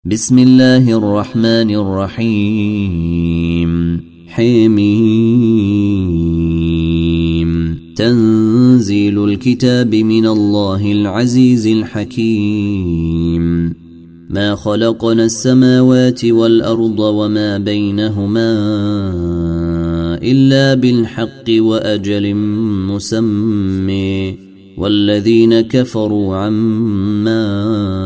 بسم الله الرحمن الرحيم حميم تنزيل الكتاب من الله العزيز الحكيم ما خلقنا السماوات والأرض وما بينهما إلا بالحق وأجل مسمى والذين كفروا عما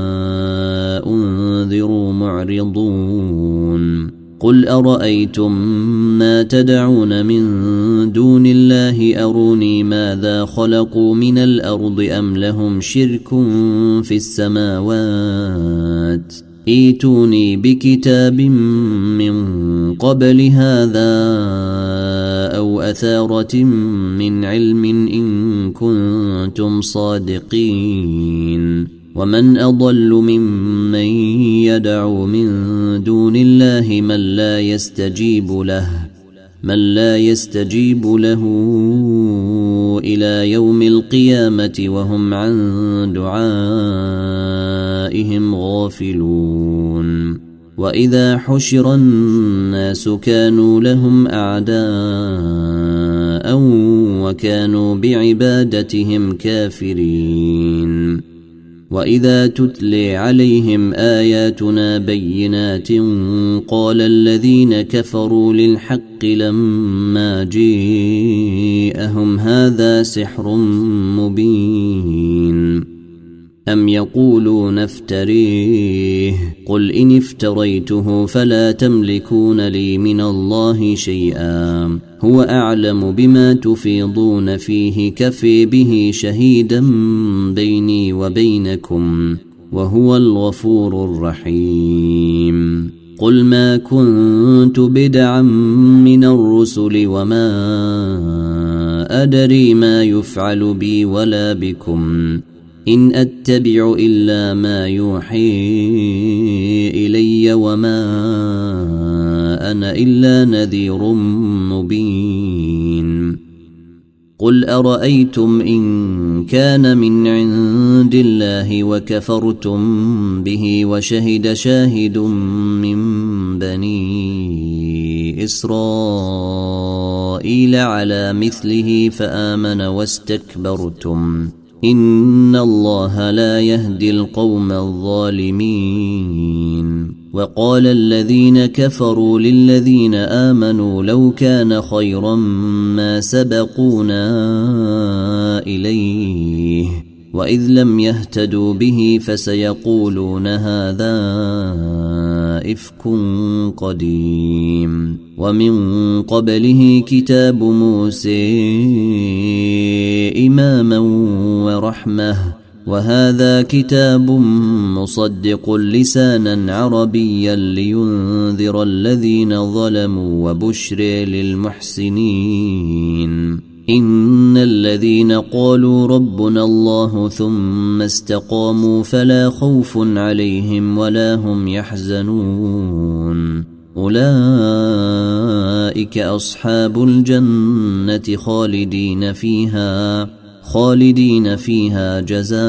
أنذروا معرضون قل أرأيتم ما تدعون من دون الله أروني ماذا خلقوا من الأرض أم لهم شرك في السماوات ائتوني بكتاب من قبل هذا أو أثارة من علم إن كنتم صادقين ومن أضل ممن يدعو من دون الله من لا يستجيب له إلى يوم القيامة وهم عن دعائهم غافلون وإذا حشر الناس كانوا لهم أعداء وكانوا بعبادتهم كافرين وإذا تتلي عليهم آياتنا بينات قال الذين كفروا للحق لما جاءهم هذا سحر مبين أم يقولون افتريه قل إن افتريته فلا تملكون لي من الله شيئا هو أعلم بما تفيضون فيه كفي به شهيدا بيني وبينكم وهو الغفور الرحيم قل ما كنت بدعا من الرسل وما أدري ما يفعل بي ولا بكم إن أتبع إلا ما يوحي إلي وما أنا إلا نذير مبين قل أرأيتم إن كان من عند الله وكفرتم به وشهد شاهد من بني إسرائيل على مثله فآمن واستكبرتم إن الله لا يهدي القوم الظالمين وقال الذين كفروا للذين آمنوا لو كان خيرا ما سبقونا إليه وإذ لم يهتدوا به فسيقولون هذا إفك قديم ومن قبله كتاب موسى إماما ورحمة وهذا كتاب مصدق لسانا عربيا لينذر الذين ظلموا وبشر للمحسنين إن الذين قالوا ربنا الله ثم استقاموا فلا خوف عليهم ولا هم يحزنون أولئك أصحاب الجنة خالدين فيها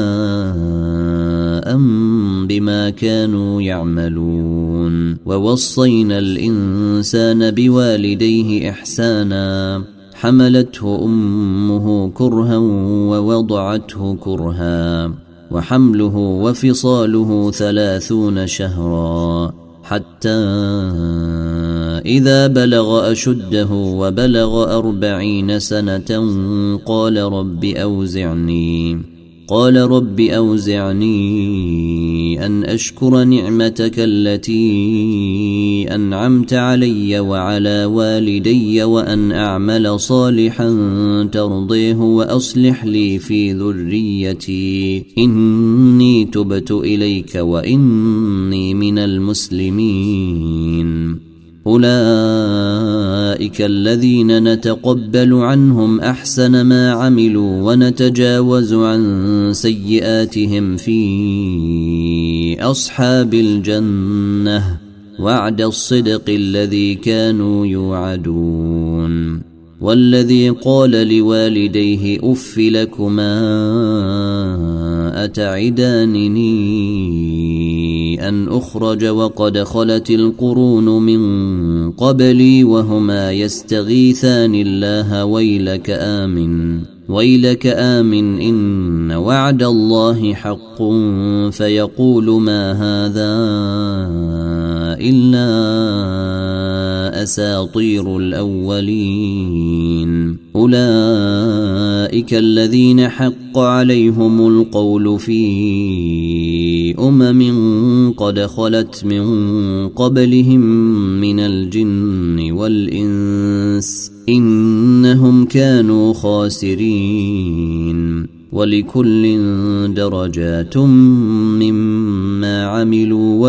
جزاء بما كانوا يعملون ووصينا الإنسان بوالديه إحسانا حملته أمه كرها ووضعته كرها وحمله وفصاله 30 شهرا حتى إذا بلغ أشده وبلغ 40 سنة قال رب أوزعني أن أشكر نعمتك التي أنعمت علي وعلى والدي وأن أعمل صالحا ترضيه وأصلح لي في ذريتي إني تبت إليك وإني من المسلمين أولئك الذين نتقبل عنهم أحسن ما عملوا ونتجاوز عن سيئاتهم في أصحاب الجنة وعد الصدق الذي كانوا يوعدون والذي قال لوالديه أف لكما أتعدانني أن أخرج وقد خلت القرون من قبلي وهما يستغيثان الله ويلك آمن إن وعد الله حق فيقول ما هذا إلا أساطير الأولين أولئك الذين حق عليهم القول في قد خلت من قبلهم من الجن والإنس إنهم كانوا خاسرين ولكل درجات مما عملوا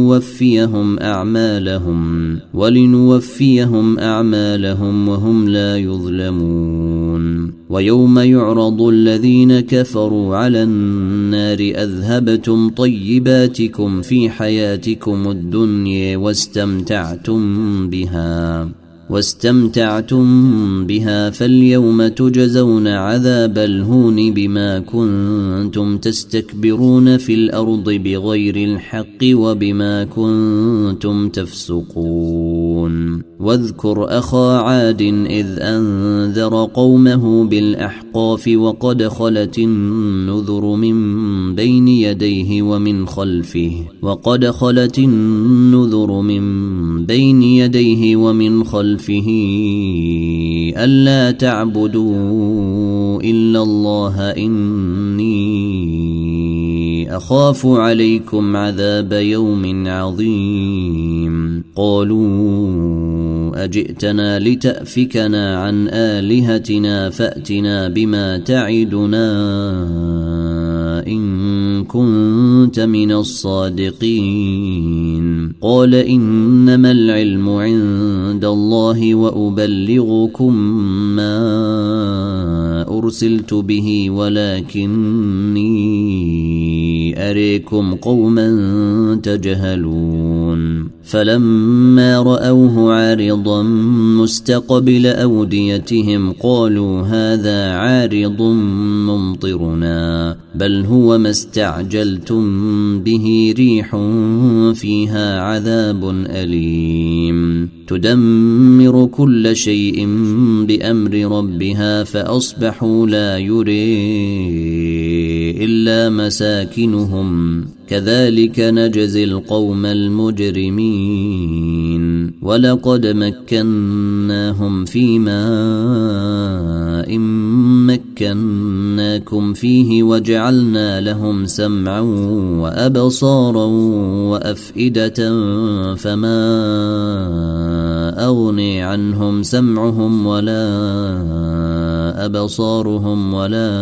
ولنوفيهم أعمالهم وهم لا يظلمون ويوم يعرض الذين كفروا على النار أذهبتم طيباتكم في حياتكم الدنيا واستمتعتم بها فاليوم تجزون عذاب الهون بما كنتم تستكبرون في الأرض بغير الحق وبما كنتم تفسقون واذكر أخا عاد إذ أنذر قومه بالأحقاف وقد خلت النذر من بين يديه ومن خلفه ألا تعبدوا إلا الله إني أخاف عليكم عذاب يوم عظيم قالوا أجئتنا لتأفكنا عن آلهتنا فأتنا بما تعدنا إن كنت من الصادقين قال إنما العلم عند الله وأبلغكم ما أرسلت به ولكني أريكم قوما تجهلون فلما رأوه عارضا مستقبل أوديتهم قالوا هذا عارض ممطرنا بل هو ما استعجلتم به ريح فيها عذاب أليم تدمر كل شيء بأمر ربها فأصبحوا لا يري إلا مساكنهم كذلك نجزي القوم المجرمين ولقد مكناهم في ماء مكناكم فيه وجعلنا لهم سمعا وأبصارا وأفئدة فما أغني عنهم سمعهم ولا أبصارهم ولا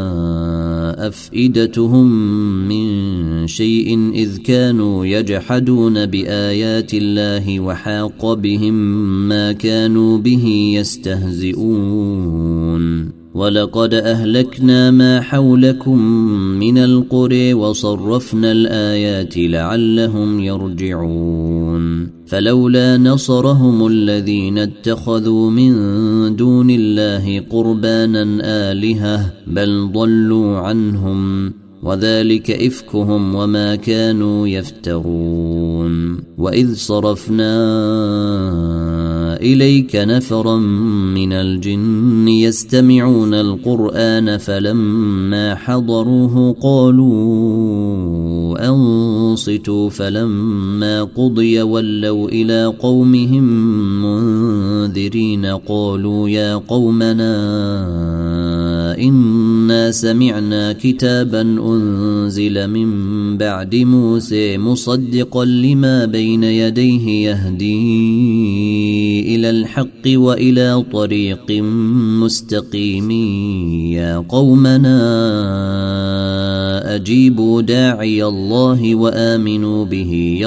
أفئدتهم من شيء إذ كانوا يجحدون بآيات الله وحاق بهم ما كانوا به يستهزئون ولقد أهلكنا ما حولكم من القرى وصرفنا الآيات لعلهم يرجعون فلولا نصرهم الذين اتخذوا من دون الله قربانا آلهة بل ضلوا عنهم وذلك إفكهم وما كانوا يفترون وإذ صرفنا إليك نفرا من الجن يستمعون القرآن فلما حضروه قالوا أنصتوا فلما قضي ولوا إلى قومهم منذرين قالوا يا قومنا إنا سمعنا كتابا أنزل من بعد موسى مصدقا لما بين يديه يهدي إلى الحق وإلى طريق مستقيم يا قومنا أجيبوا داعي الله وآمنوا به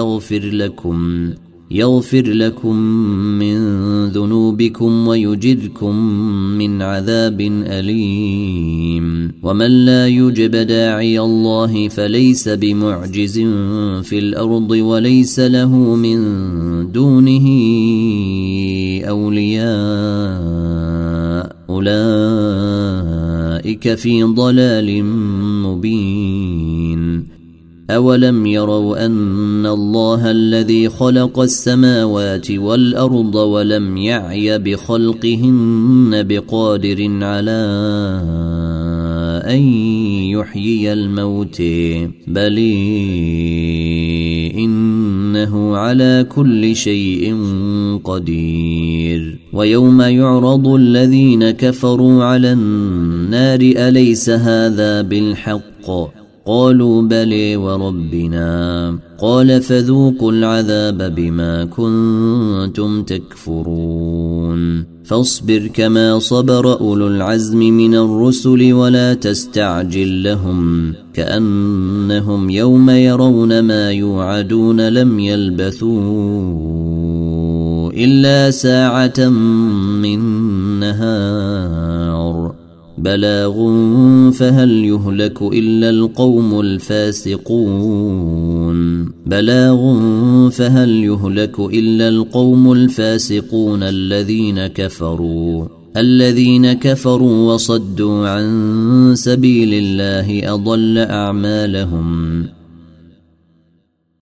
يغفر لكم من ذنوبكم ويجركم من عذاب أليم ومن لا يجب داعي الله فليس بمعجز في الأرض وليس له من دونه أولياء أولئك في ضلال مبين أولم يروا أن الله الذي خلق السماوات والأرض ولم يعي بخلقهن بقادر على أن يحيي الموت بل إنه على كل شيء قدير. ويوم يعرض الذين كفروا على النار أليس هذا بالحق؟ قالوا بلى وربنا قال فذوقوا العذاب بما كنتم تكفرون. فاصبر كما صبر أولو العزم من الرسل ولا تستعجل لهم كأنهم يوم يرون ما يوعدون لم يلبثوا إلا ساعة من نهار بلاغ فهل يهلك إلا القوم الفاسقون الذين كفروا وصدوا عن سبيل الله أضل أعمالهم